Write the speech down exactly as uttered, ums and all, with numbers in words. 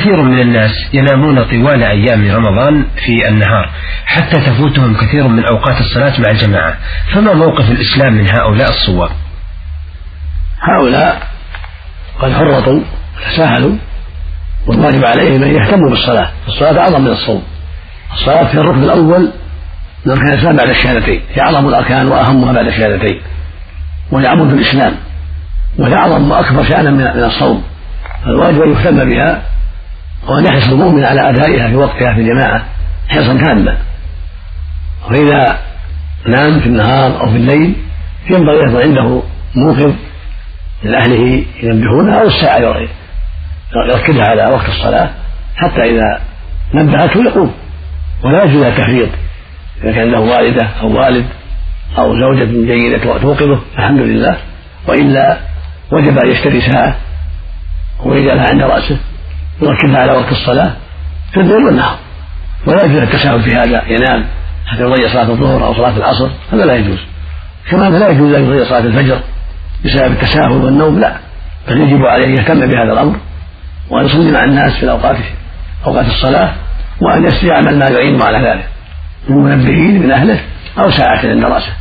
كثير من الناس ينامون طوال أيام رمضان في النهار حتى تفوتهم كثير من أوقات الصلاة مع الجماعة، فما موقف الإسلام من هؤلاء الصوام؟ هؤلاء قد فرطوا وتساهلوا، والواجب عليهم أن يهتموا بالصلاة. الصلاة أعظم من الصوم. الصلاة في الركن الأول من أركان الإسلام بعد الشهادتين، هي أعظم الأركان وأهمها بعد الشهادتين، وهي عمود الإسلام، وهي أعظم وأكبر شأنا من الصوم، فالواجب أن يهتم بها وأن يحرص المؤمن على أدائها في وقتها في جماعة حرصا تاما. وإذا نام في النهار أو في الليل ينبغي أن يكون عنده موقظ من أهله ينبهونه، أو الساعة يركزها على وقت الصلاة حتى إذا نبهته يقوم، ولا يجوز التفريط. إذا كان له والدة أو والد أو زوجة جيدة توقظه الحمد لله، وإلا وجب أن يشتري ساعة ويجعلها عند رأسه يركزها على وقت الصلاة في الليل والنهار، ولا يجوز التساهل في هذا، ينام حتى يضيع صلاة الظهر أو صلاة العصر، هذا لا يجوز. كما لا يجوز أن يضيع صلاة الفجر بسبب التساهل والنوم، لا، بل يجب عليه أن يهتم بهذا الأمر وأن يصلي مع الناس في الأوقات أوقات الصلاة، وأن يعمل ما يعين على ذلك من منبهين من أهله أو ساعة عند رأسه.